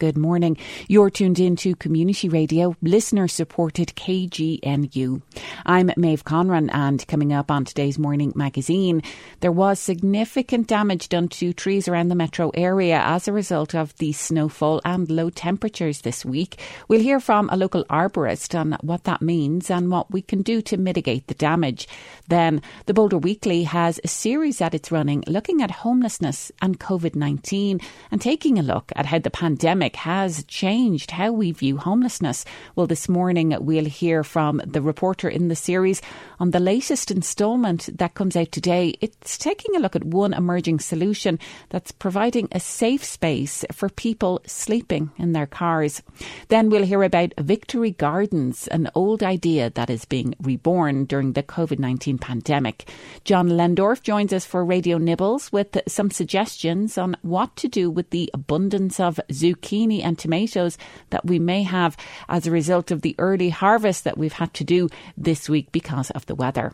Good morning. You're tuned in to Community Radio, listener-supported KGNU. I'm Maeve Conran, and coming up on today's Morning Magazine, there was significant damage done to trees around the metro area as a result of the snowfall and low temperatures this week. We'll hear from a local arborist on what that means and what we can do to mitigate the damage. Then, the Boulder Weekly has a series that it's running looking at homelessness and COVID-19 and taking a look at how the pandemic has changed how we view homelessness. Well, this morning we'll hear from the reporter in the series on the latest instalment that comes out today. It's taking a look at one emerging solution that's providing a safe space for people sleeping in their cars. Then we'll hear about Victory Gardens, an old idea that is being reborn during the COVID-19 pandemic. John Lendorf joins us for Radio Nibbles with some suggestions on what to do with the abundance of zucchini and tomatoes that we may have as a result of the early harvest that we've had to do this week because of the weather.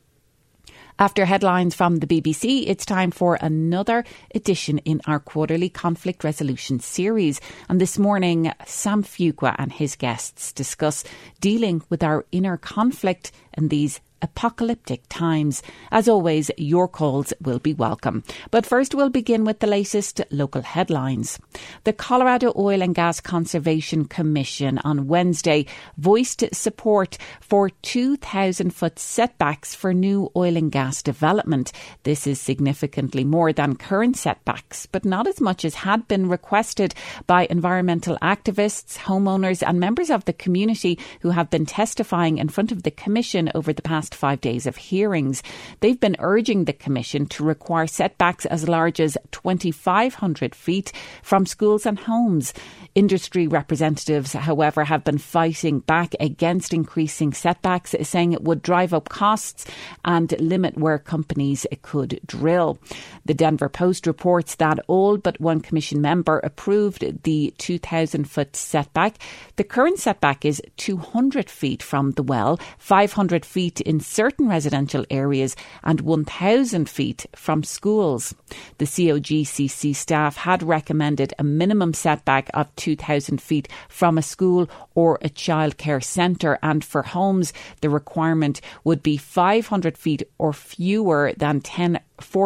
After headlines from the BBC, it's time for another edition in our quarterly conflict resolution series. And this morning, Sam Fuqua and his guests discuss dealing with our inner conflict in these apocalyptic times. As always, your calls will be welcome. But first, we'll begin with the latest local headlines. The Colorado Oil and Gas Conservation Commission on Wednesday voiced support for 2,000-foot setbacks for new oil and gas development. This is significantly more than current setbacks, but not as much as had been requested by environmental activists, homeowners and members of the community who have been testifying in front of the Commission over the past 5 days of hearings. They've been urging the Commission to require setbacks as large as 2,500 feet from schools and homes. Industry representatives, however, have been fighting back against increasing setbacks, saying it would drive up costs and limit where companies could drill. The Denver Post reports that all but one Commission member approved the 2,000-foot setback. The current setback is 200 feet from the well, 500 feet in certain residential areas and 1,000 feet from schools. The COGCC staff had recommended a minimum setback of 2,000 feet from a school or a childcare centre, and for homes the requirement would be 500 feet or fewer than 10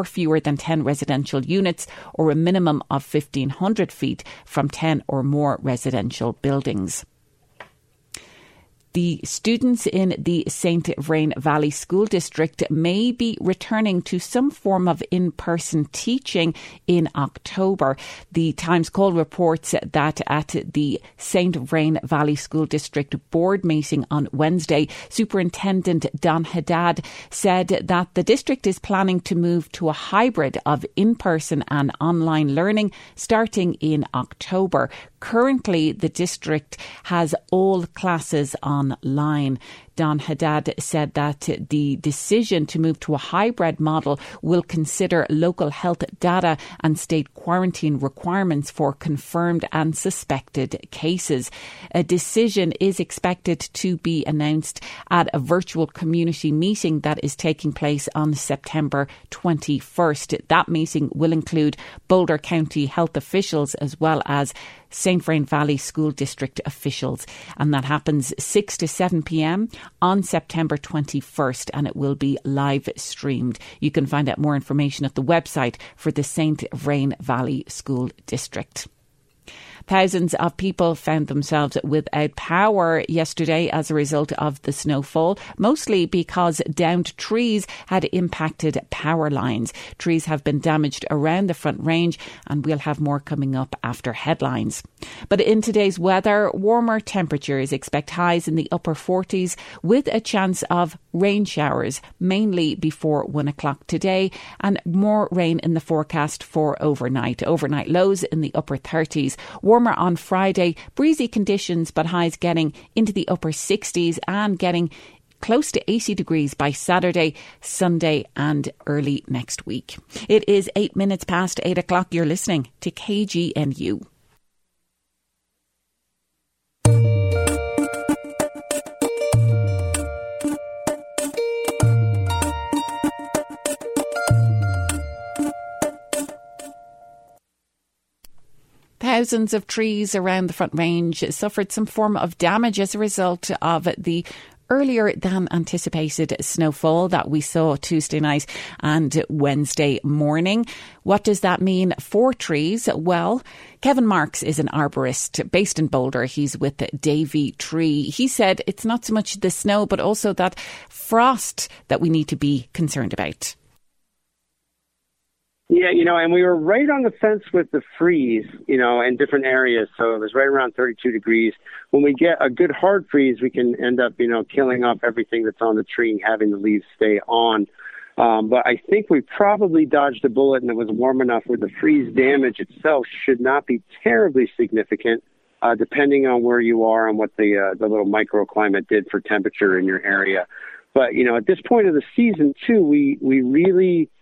residential units, or a minimum of 1,500 feet from 10 or more residential buildings. The students in the St. Vrain Valley School District may be returning to some form of in-person teaching in October. The Times Call reports that at the St. Vrain Valley School District board meeting on Wednesday, Superintendent Don Haddad said that the district is planning to move to a hybrid of in-person and online learning starting in October. Currently, the district has all classes online. Don Haddad said that the decision to move to a hybrid model will consider local health data and state quarantine requirements for confirmed and suspected cases. A decision is expected to be announced at a virtual community meeting that is taking place on September 21st. That meeting will include Boulder County health officials as well as St. Vrain Valley School District officials, and that happens 6 to 7 p.m. on September 21st, and it will be live streamed. You can find out more information at the website for the St. Vrain Valley School District. Thousands of people found themselves without power yesterday as a result of the snowfall, mostly because downed trees had impacted power lines. Trees have been damaged around the Front Range, and we'll have more coming up after headlines. But in today's weather, warmer temperatures expect highs in the upper 40s with a chance of rain showers, mainly before 1 o'clock today, and more rain in the forecast for overnight. Overnight lows in the upper 30s. Warmer on Friday, breezy conditions, but highs getting into the upper 60s and getting close to 80 degrees by Saturday, Sunday and early next week. It is 8 minutes past 8 o'clock. You're listening to KGNU. thousands of trees around the Front Range suffered some form of damage as a result of the earlier than anticipated snowfall that we saw Tuesday night and Wednesday morning. What does that mean for trees? Well, Kevin Marks is an arborist based in Boulder. He's with Davy Tree. He said it's not so much the snow, but also that frost that we need to be concerned about. Yeah, and we were right on the fence with the freeze, in different areas. So it was right around 32 degrees. When we get a good hard freeze, we can end up, killing off everything that's on the tree and having the leaves stay on. But I think we probably dodged a bullet, and it was warm enough where the freeze damage itself should not be terribly significant, depending on where you are and what the little microclimate did for temperature in your area. But, at this point of the season, too, we really...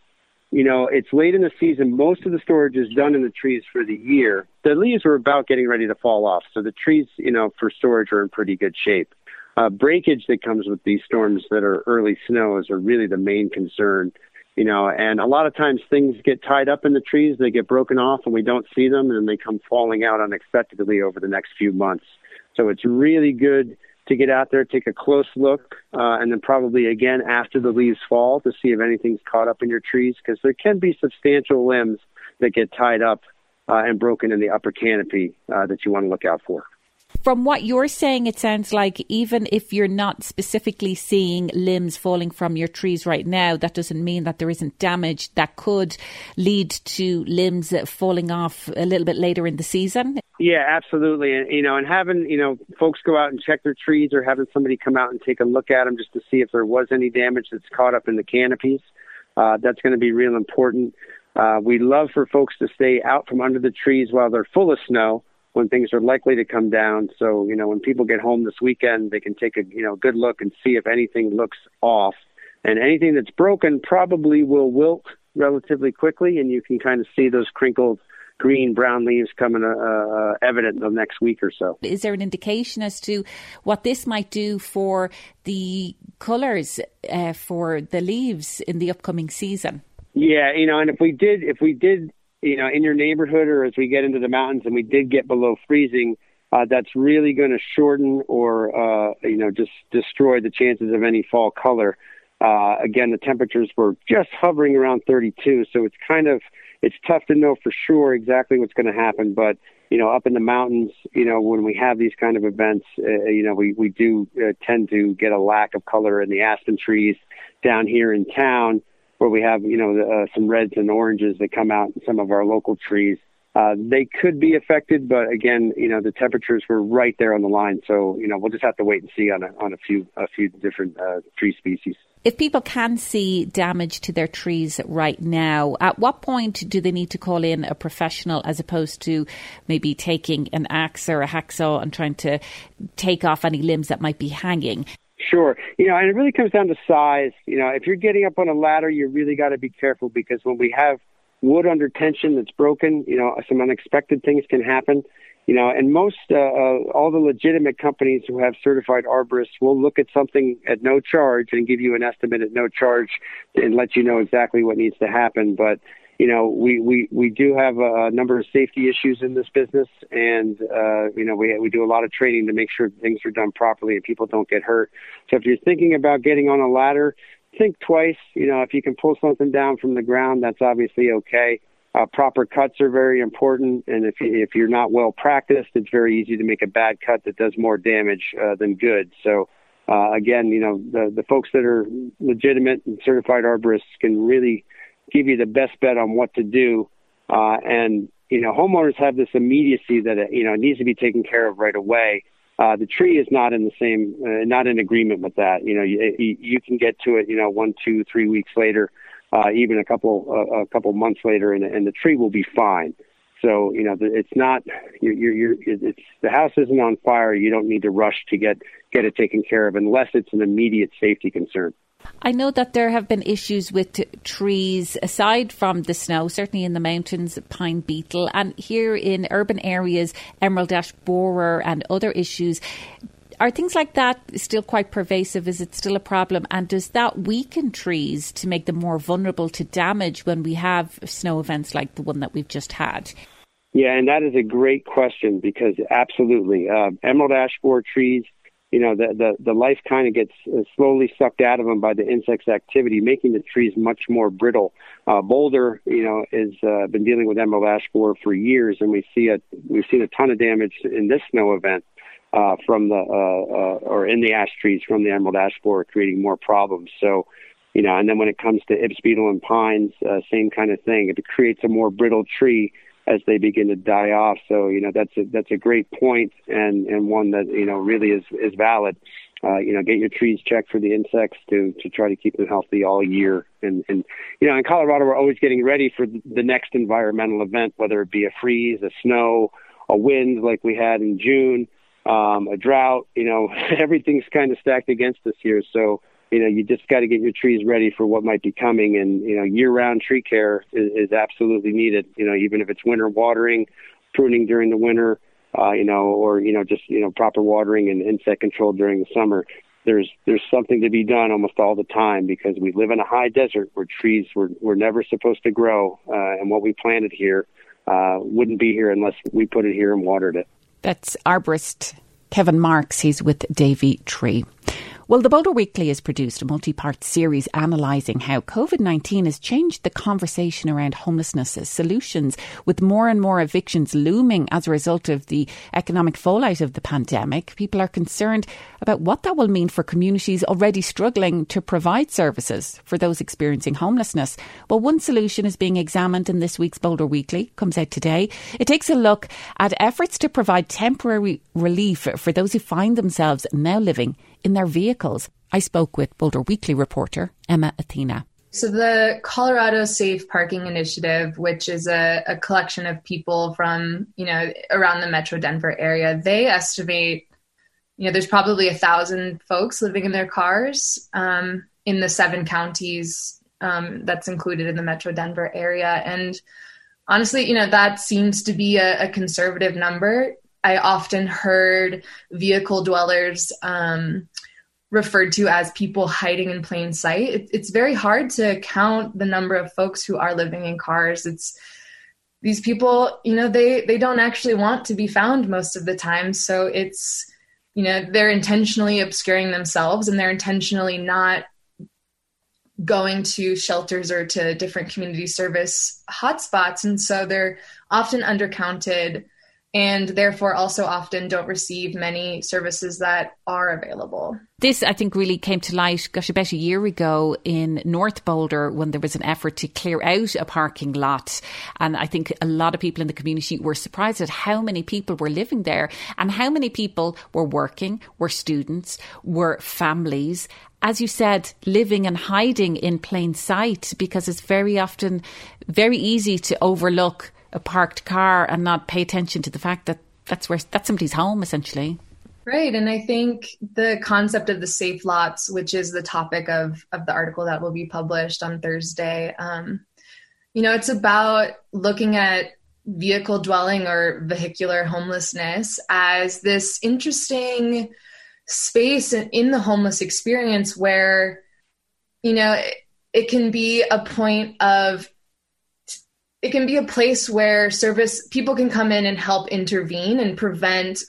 it's late in the season. Most of the storage is done in the trees for the year. The leaves are about getting ready to fall off. So the trees, for storage are in pretty good shape. Breakage that comes with these storms that are early snows are really the main concern, and a lot of times things get tied up in the trees. They get broken off and we don't see them, and they come falling out unexpectedly over the next few months. So it's really good to get out there, take a close look, and then probably again after the leaves fall to see if anything's caught up in your trees, because there can be substantial limbs that get tied up and broken in the upper canopy that you want to look out for. From what you're saying, it sounds like even if you're not specifically seeing limbs falling from your trees right now, that doesn't mean that there isn't damage that could lead to limbs falling off a little bit later in the season. Yeah, absolutely. And having, folks go out and check their trees, or having somebody come out and take a look at them just to see if there was any damage that's caught up in the canopies. That's going to be real important. We love for folks to stay out from under the trees while they're full of snow, when things are likely to come down. So, when people get home this weekend, they can take a, good look and see if anything looks off. And anything that's broken probably will wilt relatively quickly, and you can kind of see those crinkled green, brown leaves coming evident in the next week or so. Is there an indication as to what this might do for the colours for the leaves in the upcoming season? Yeah, and if we did, in your neighborhood, or as we get into the mountains and we did get below freezing, that's really going to shorten or, just destroy the chances of any fall color. Again, the temperatures were just hovering around 32, so it's tough to know for sure exactly what's going to happen. But, up in the mountains, when we have these kind of events, we do tend to get a lack of color in the aspen trees. Down here in town, where we have, some reds and oranges that come out in some of our local trees. They could be affected, but again, the temperatures were right there on the line. So, we'll just have to wait and see on a few different tree species. If people can see damage to their trees right now, at what point do they need to call in a professional, as opposed to maybe taking an axe or a hacksaw and trying to take off any limbs that might be hanging? Sure. And it really comes down to size. If you're getting up on a ladder, you really got to be careful, because when we have wood under tension that's broken, some unexpected things can happen. And most, all the legitimate companies who have certified arborists will look at something at no charge and give you an estimate at no charge and let you know exactly what needs to happen. But, we do have a number of safety issues in this business, and, we do a lot of training to make sure things are done properly and people don't get hurt. So if you're thinking about getting on a ladder, think twice. If you can pull something down from the ground, that's obviously okay. Proper cuts are very important, and if you're not well practiced, it's very easy to make a bad cut that does more damage than good. So, again, the folks that are legitimate and certified arborists can really give you the best bet on what to do. And homeowners have this immediacy that it needs to be taken care of right away. The tree is not in the same, not in agreement with that. You can get to it, 1, 2, 3 weeks later. Even a couple months later, and the tree will be fine. So, it's not, it's the house isn't on fire. You don't need to rush to get it taken care of unless it's an immediate safety concern. I know that there have been issues with trees aside from the snow, certainly in the mountains, pine beetle, and here in urban areas, emerald ash borer and other issues. Are things like that still quite pervasive? Is it still a problem? And does that weaken trees to make them more vulnerable to damage when we have snow events like the one that we've just had? Yeah, and that is a great question because absolutely, emerald ash borer trees, the life kind of gets slowly sucked out of them by the insects' activity, making the trees much more brittle. Boulder, has been dealing with emerald ash borer for years, and we've seen a ton of damage in this snow event from or in the ash trees from the emerald ash borer, creating more problems. So, and then when it comes to Ips beetle and pines, same kind of thing. It creates a more brittle tree as they begin to die off. So, that's a great point and one that, really is valid. Get your trees checked for the insects to try to keep them healthy all year. And in Colorado, we're always getting ready for the next environmental event, whether it be a freeze, a snow, a wind like we had in June, a drought. Everything's kind of stacked against us here. So, you just got to get your trees ready for what might be coming. And, year-round tree care is absolutely needed, even if it's winter watering, pruning during the winter, or just proper watering and insect control during the summer. There's something to be done almost all the time because we live in a high desert where trees were never supposed to grow, and what we planted here wouldn't be here unless we put it here and watered it. That's arborist Kevin Marks. He's with Davy Tree. Well, the Boulder Weekly has produced a multi-part series analysing how COVID-19 has changed the conversation around homelessness as solutions, with more and more evictions looming as a result of the economic fallout of the pandemic. People are concerned about what that will mean for communities already struggling to provide services for those experiencing homelessness. Well, one solution is being examined in this week's Boulder Weekly, comes out today. It takes a look at efforts to provide temporary relief for those who find themselves now living in their vehicles. I spoke with Boulder Weekly reporter Emma Athena. So the Colorado Safe Parking Initiative, which is a collection of people from, around the Metro Denver area, they estimate, there's probably 1,000 folks living in their cars in the 7 counties that's included in the Metro Denver area. And honestly, that seems to be a conservative number. I often heard vehicle dwellers referred to as people hiding in plain sight. It's very hard to count the number of folks who are living in cars. These people, they don't actually want to be found most of the time. So it's, they're intentionally obscuring themselves and they're intentionally not going to shelters or to different community service hotspots. And so they're often undercounted and therefore also often don't receive many services that are available. This, I think, really came to light, about a year ago in North Boulder when there was an effort to clear out a parking lot. And I think a lot of people in the community were surprised at how many people were living there and how many people were working, were students, were families. As you said, living and hiding in plain sight, because it's very often very easy to overlook a parked car and not pay attention to the fact that that's somebody's home, essentially. Right. And I think the concept of the safe lots, which is the topic of the article that will be published on Thursday, it's about looking at vehicle dwelling or vehicular homelessness as this interesting space in the homeless experience where, it can be a place where people can come in and help intervene and prevent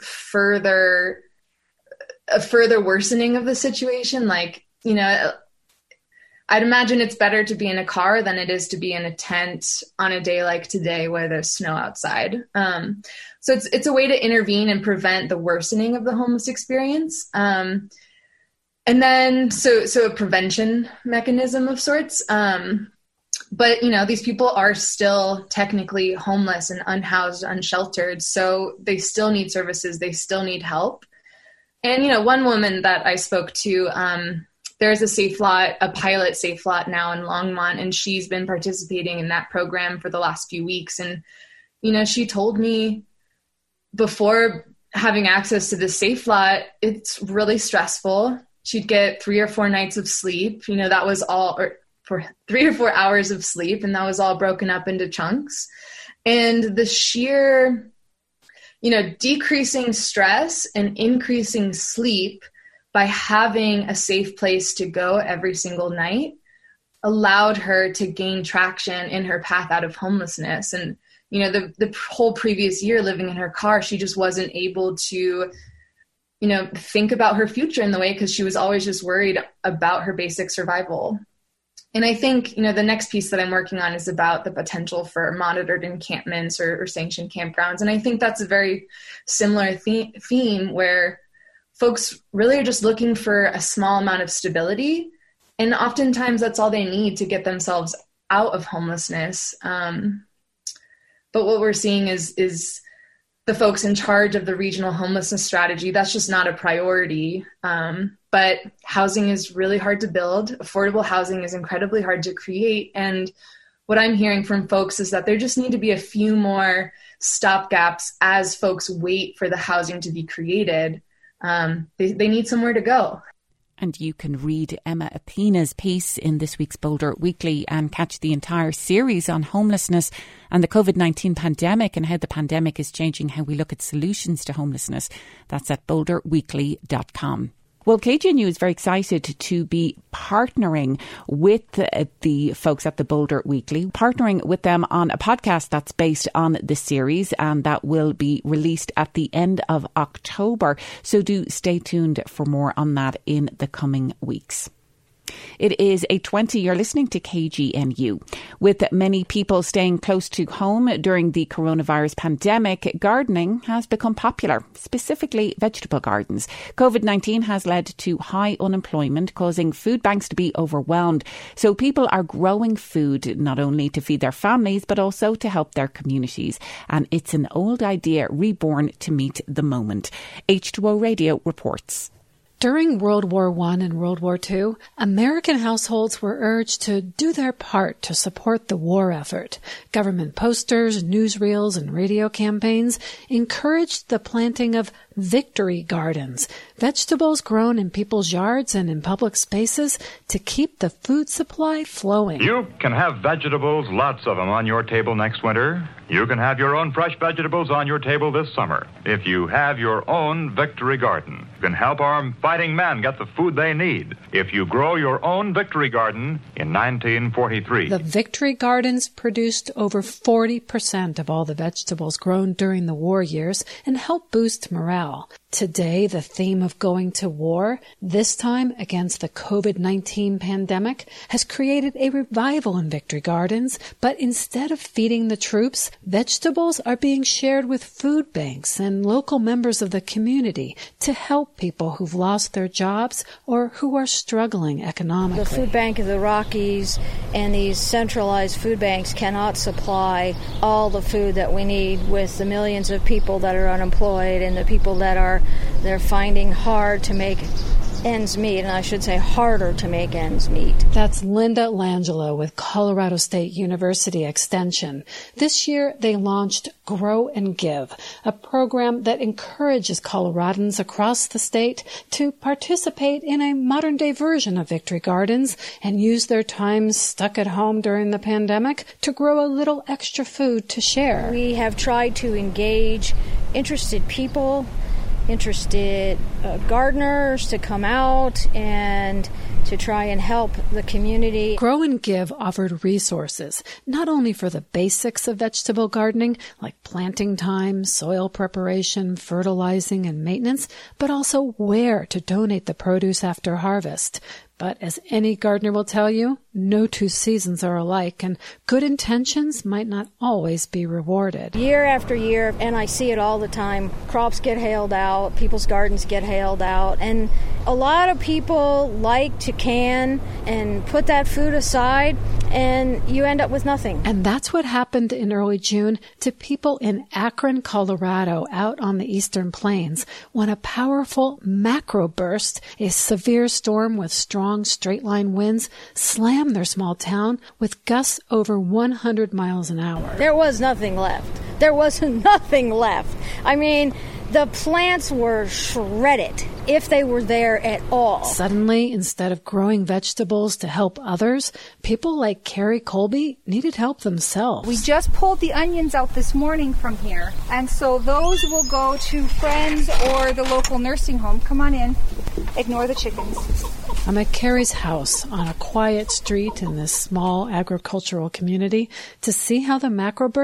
a further worsening of the situation. Like, I'd imagine it's better to be in a car than it is to be in a tent on a day like today where there's snow outside. So it's a way to intervene and prevent the worsening of the homeless experience. And then, so a prevention mechanism of sorts. But, these people are still technically homeless and unhoused, unsheltered. So they still need services. They still need help. And, one woman that I spoke to, there's a pilot safe lot now in Longmont, and she's been participating in that program for the last few weeks. And, she told me before having access to the safe lot, it's really stressful. She'd get 3 or 4 nights of sleep. That was all, for 3 or 4 hours of sleep, and that was all broken up into chunks. And the sheer, decreasing stress and increasing sleep by having a safe place to go every single night allowed her to gain traction in her path out of homelessness. And, the whole previous year living in her car, she just wasn't able to, think about her future in the way, because she was always just worried about her basic survival. And I think, the next piece that I'm working on is about the potential for monitored encampments or sanctioned campgrounds. And I think that's a very similar theme where folks really are just looking for a small amount of stability. And oftentimes that's all they need to get themselves out of homelessness. But what we're seeing is the folks in charge of the regional homelessness strategy, that's just not a priority. But housing is really hard to build. Affordable housing is incredibly hard to create. And what I'm hearing from folks is that there just need to be a few more stopgaps as folks wait for the housing to be created. They need somewhere to go. And you can read Emma Apina's piece in this week's Boulder Weekly and catch the entire series on homelessness and the COVID-19 pandemic and how the pandemic is changing how we look at solutions to homelessness. That's at boulderweekly.com. Well, KGNU is very excited to be partnering with the folks at the Boulder Weekly, partnering with them on a podcast that's based on this series, and that will be released at the end of October. So do stay tuned for more on that in the coming weeks. It is 8:20. You're listening to KGNU. With many people staying close to home during the coronavirus pandemic, gardening has become popular, specifically vegetable gardens. COVID-19 has led to high unemployment, causing food banks to be overwhelmed. So people are growing food not only to feed their families, but also to help their communities. And it's an old idea reborn to meet the moment. H2O Radio reports. During World War I and World War II, American households were urged to do their part to support the war effort. Government posters, newsreels, and radio campaigns encouraged the planting of victory gardens, vegetables grown in people's yards and in public spaces to keep the food supply flowing. You can have vegetables, lots of them, on your table next winter. You can have your own fresh vegetables on your table this summer. If you have your own victory garden, you can help our fighting men get the food they need. If you grow your own victory garden in 1943. The victory gardens produced over 40% of all the vegetables grown during the war years and helped boost morale. Today, the theme of going to war, this time against the COVID-19 pandemic, has created a revival in victory gardens. But instead of feeding the troops, vegetables are being shared with food banks and local members of the community to help people who've lost their jobs or who are struggling economically. The food bank of the Rockies and these centralized food banks cannot supply all the food that we need with the millions of people that are unemployed and the people that they're finding hard to make ends meet, and I should say harder to make ends meet. That's Linda Langelo with Colorado State University Extension. This year they launched Grow and Give, a program that encourages Coloradans across the state to participate in a modern-day version of Victory Gardens and use their time stuck at home during the pandemic to grow a little extra food to share. We have tried to engage interested people, interested gardeners to come out and to try and help the community. Grow and Give offered resources, not only for the basics of vegetable gardening, like planting time, soil preparation, fertilizing, and maintenance, but also where to donate the produce after harvest. But as any gardener will tell you, no two seasons are alike, and good intentions might not always be rewarded. Year after year, and I see it all the time, crops get hailed out, people's gardens get hailed out, and a lot of people like to can and put that food aside, and you end up with nothing. And that's what happened in early June to people in Akron, Colorado, out on the eastern plains, when a powerful macroburst, a severe storm with strong straight-line winds, slammed their small town with gusts over 100 miles an hour. There was nothing left. There was nothing left. I mean, the plants were shredded, if they were there at all. Suddenly, instead of growing vegetables to help others, people like Carrie Colby needed help themselves. We just pulled the onions out this morning from here, and so those will go to friends or the local nursing home. Come on in. Ignore the chickens. I'm at Carrie's house on a quiet street in this small agricultural community to see how the macroburst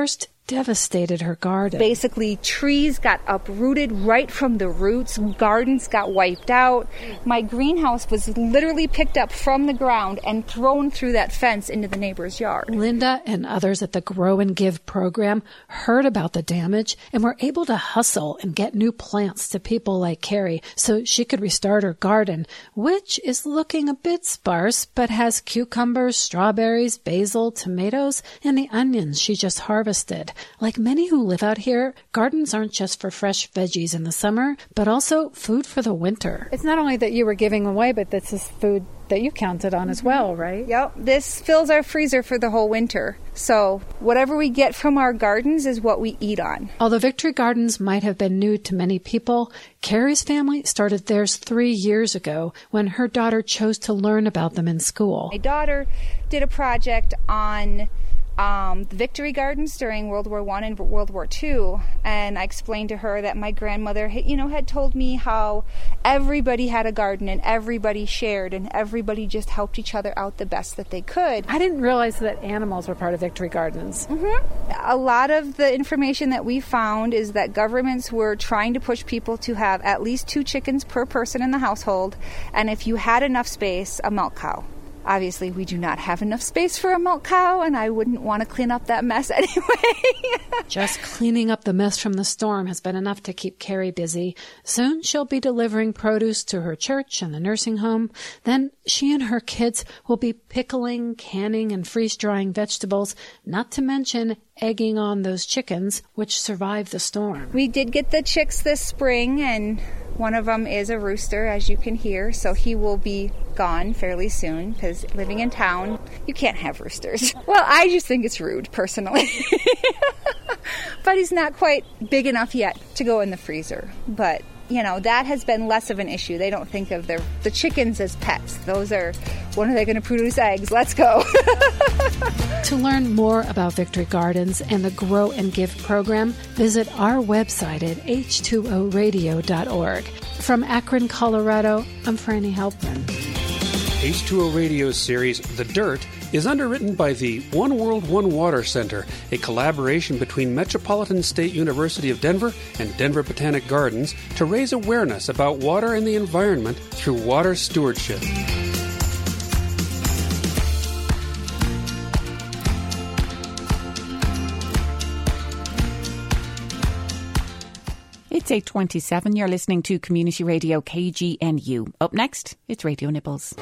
devastated her garden. Basically, trees got uprooted right from the roots. Gardens got wiped out. My greenhouse was literally picked up from the ground and thrown through that fence into the neighbor's yard. Linda and others at the Grow and Give program heard about the damage and were able to hustle and get new plants to people like Carrie so she could restart her garden, which is looking a bit sparse but has cucumbers, strawberries, basil, tomatoes, and the onions she just harvested. Like many who live out here, gardens aren't just for fresh veggies in the summer, but also food for the winter. It's not only that you were giving away, but this is food that you counted on as well, right? Yep. This fills our freezer for the whole winter. So whatever we get from our gardens is what we eat on. Although Victory Gardens might have been new to many people, Carrie's family started theirs 3 years ago when her daughter chose to learn about them in school. My daughter did a project on the Victory Gardens during World War I and World War II, and I explained to her that my grandmother had told me how everybody had a garden and everybody shared and everybody just helped each other out the best that they could. I didn't realize that animals were part of Victory Gardens. Mm-hmm. A lot of the information that we found is that governments were trying to push people to have at least 2 chickens per person in the household, and if you had enough space, a milk cow. Obviously, we do not have enough space for a milk cow, and I wouldn't want to clean up that mess anyway. Just cleaning up the mess from the storm has been enough to keep Carrie busy. Soon she'll be delivering produce to her church and the nursing home. Then she and her kids will be pickling, canning, and freeze-drying vegetables, not to mention egging on those chickens which survived the storm. We did get the chicks this spring, and one of them is a rooster, as you can hear, so he will be gone fairly soon, because living in town, you can't have roosters. Well, I just think it's rude, personally. But he's not quite big enough yet to go in the freezer. But, that has been less of an issue. They don't think of the chickens as pets. Those are, when are they going to produce eggs? Let's go. To learn more about Victory Gardens and the Grow and Give program, visit our website at h2oradio.org. From Akron, Colorado, I'm Franny Helpman. H2O Radio's series, The Dirt, is underwritten by the One World, One Water Center, a collaboration between Metropolitan State University of Denver and Denver Botanic Gardens to raise awareness about water and the environment through water stewardship. It's 8:27. You're listening to Community Radio KGNU. Up next, it's Radio Nibbles.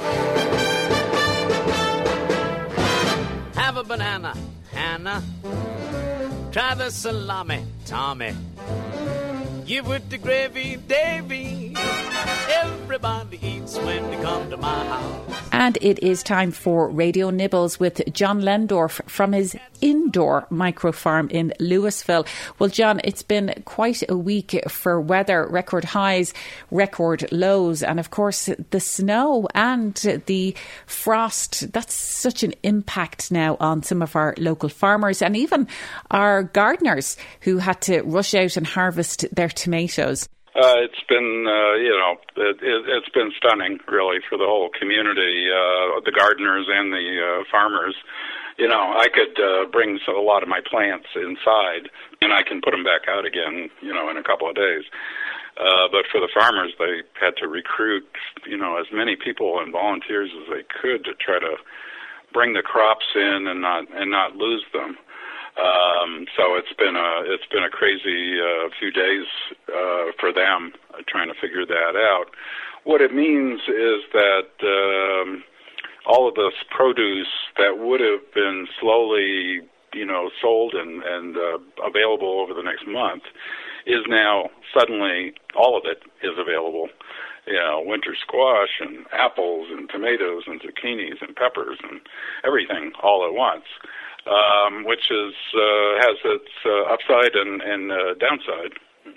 Have a banana, Hannah. Try the salami, Tommy. Give with the gravy, Davy. Everybody eats when they come to my house. And it is time for Radio Nibbles with John Lendorf from his indoor microfarm in Louisville. Well, John, it's been quite a week for weather, record highs, record lows, and of course the snow and the frost. That's such an impact now on some of our local farmers and even our gardeners who had to rush out and harvest their tomatoes. It's been, it's been stunning, really, for the whole community, the gardeners and the farmers. I could bring a lot of my plants inside, and I can put them back out again, in a couple of days. But for the farmers, they had to recruit, as many people and volunteers as they could to try to bring the crops in and not lose them. So it's been a crazy few days for them trying to figure that out. What it means is that all of this produce that would have been slowly, sold and available over the next month is now suddenly all of it is available. Winter squash and apples and tomatoes and zucchinis and peppers and everything all at once. Which has its upside and downside.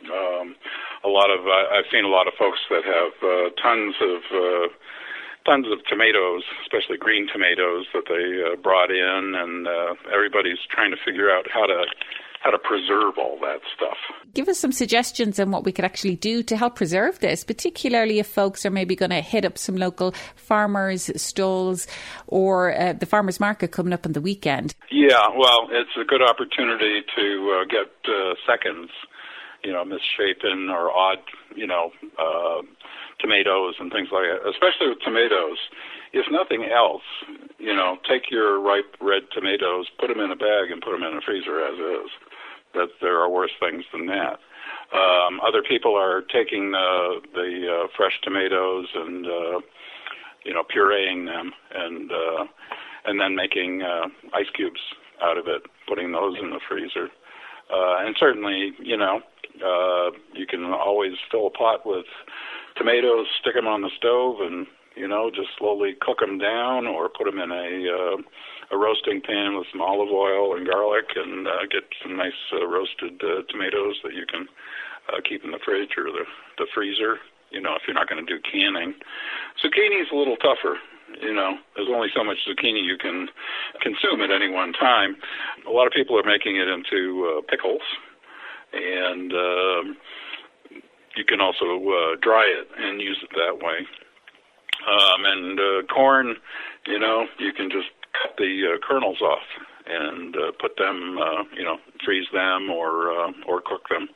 I've seen a lot of folks that have tons of tomatoes, especially green tomatoes that they brought in, and everybody's trying to figure out how to preserve all that stuff. Give us some suggestions on what we could actually do to help preserve this, particularly if folks are maybe going to hit up some local farmers' stalls or the farmers' market coming up on the weekend. Yeah, well, it's a good opportunity to get seconds, misshapen or odd, tomatoes and things like that, especially with tomatoes. If nothing else, take your ripe red tomatoes, put them in a bag and put them in the freezer as is. That there are worse things than that. Other people are taking the fresh tomatoes and pureeing them and then making ice cubes out of it, putting those in the freezer. And certainly, you can always fill a pot with tomatoes, stick them on the stove, and just slowly cook them down, or put them in a roasting pan with some olive oil and garlic, and get some nice roasted tomatoes that you can keep in the fridge or the freezer, if you're not going to do canning. Zucchini is a little tougher. There's only so much zucchini you can consume at any one time. A lot of people are making it into pickles, and you can also dry it and use it that way. And corn, you can just cut the kernels off and put them, freeze them or cook them.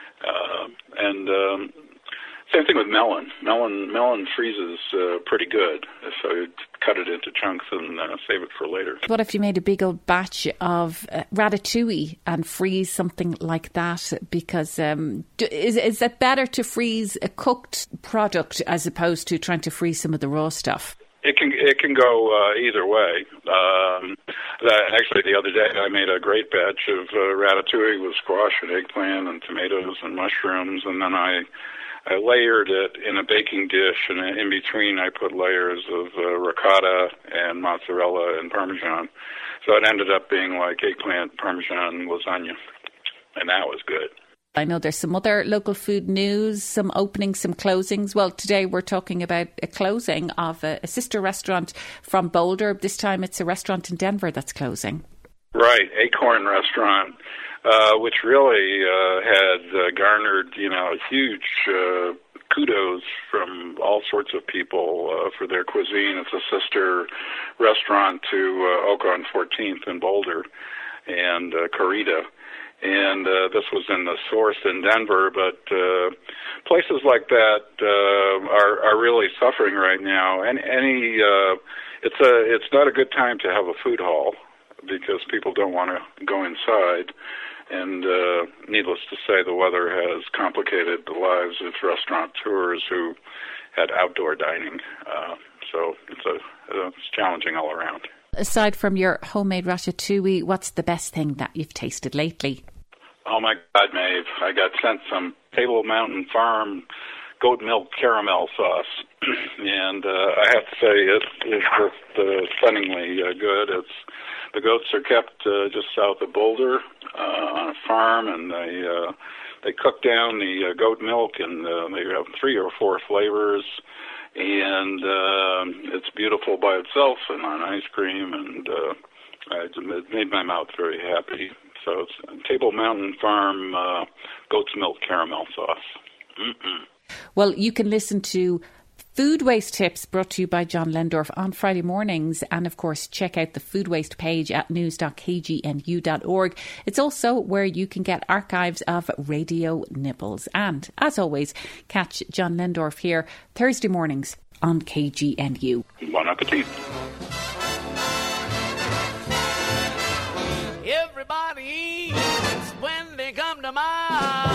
And same thing with melon. Melon freezes pretty good, so you cut it into chunks and save it for later. What if you made a big old batch of ratatouille and freeze something like that? Because is it better to freeze a cooked product as opposed to trying to freeze some of the raw stuff? It can go either way. Actually, the other day I made a great batch of ratatouille with squash and eggplant and tomatoes and mushrooms, and then I layered it in a baking dish, and in between I put layers of ricotta and mozzarella and Parmesan. So it ended up being like eggplant Parmesan lasagna, and that was good. I know there's some other local food news, some openings, some closings. Well, today we're talking about a closing of a sister restaurant from Boulder. This time it's a restaurant in Denver that's closing. Right, Acorn Restaurant, which really had garnered, huge kudos from all sorts of people for their cuisine. It's a sister restaurant to Oak on 14th in Boulder and Corita. And this was in the Source in Denver, but places like that are really suffering right now. And it's not a good time to have a food hall because people don't want to go inside. And needless to say, the weather has complicated the lives of restaurateurs who had outdoor dining. So it's challenging all around. Aside from your homemade ratatouille, what's the best thing that you've tasted lately? Oh, my God, Maeve. I got sent some Table Mountain Farm goat milk caramel sauce. And I have to say it is just stunningly good. The goats are kept just south of Boulder on a farm, and they cook down the goat milk, and they have 3 or 4 flavors. And it's beautiful by itself and on ice cream, and it made my mouth very happy. So it's Table Mountain Farm goat's milk caramel sauce. Mm-mm. Well, you can listen to Food Waste Tips brought to you by John Lendorf on Friday mornings, and of course check out the food waste page at news.kgnu.org. It's also where you can get archives of Radio Nibbles, and as always catch John Lendorf here Thursday mornings on KGNU. Bon appetit. Everybody eats when they come to mind.